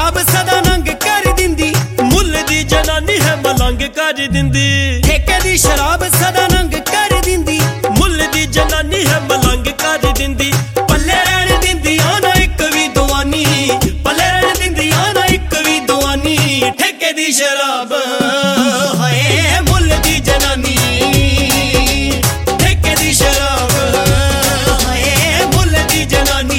शराब सदा नंग कर दिंदी, मुल्ल दी जनानी है मलंग कर दिंदी। ठेके दी शराब सदा नंग कर दिंदी, मुल्ल दी जनानी है मलंग कर दिंदी। पल्ले रहन दिंदी आना एक भी दवानी, पल्ले रहन दिंदी आना एक भी दवानी। ठेके दी शराब हाय मुल्ल दी जनानी, ठेके दी शराब हाय मुल्ल दी जनानी।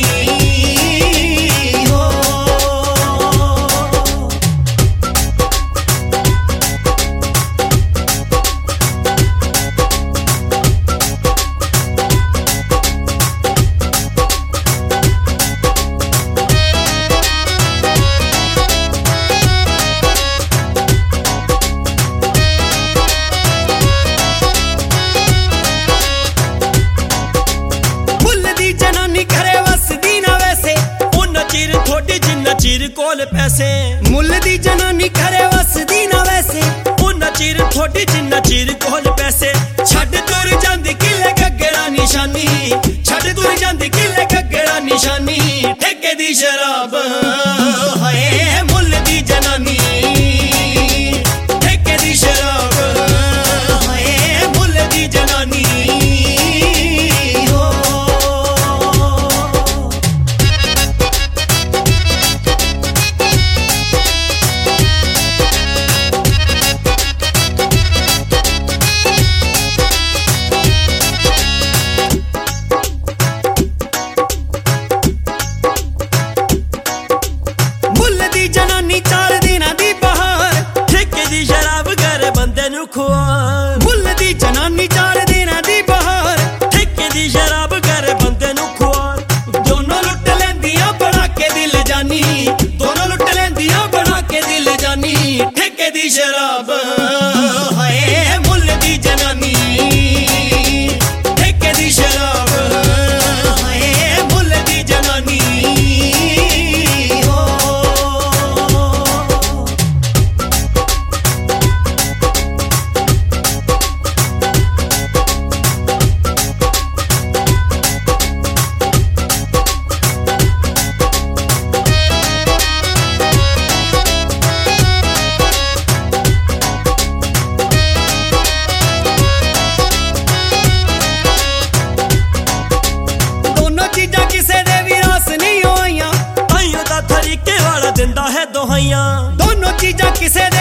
चिर कोल पैसे मुल्ल दी जनानी खरे वसदी ना वैसे, उन्ना चिर थोड़ी जिन्ना चिर कोल पैसे। छड़ तुर जांदी किले घग्गरा निशानी, छड़ तुर जांदी किले घग्गरा निशानी। ठेके दी शराब हाय मुल्ल दी जनानी, ठेके दी शराब हाय मुल्ल दी जनानी। जनानी 4 दिनां दी बहार, ठेके दी शराब कर बंदे नू खुआर। मुल्ल दी जनानी 4 दिनां दी बहार, ठेके दी शराब कर बंदे नू खुआर। दोनों लुट लैंदियां बना के दिल जानी, दोनों लुट लैंदियां बना के दिल जानी। ठेके दी शराब हाय मुल्ल दी जनानी, ठेके दी शराब हाय मुल्ल दी जनानी। दिंदा है दोहाइयां, दोनों चीजां किसे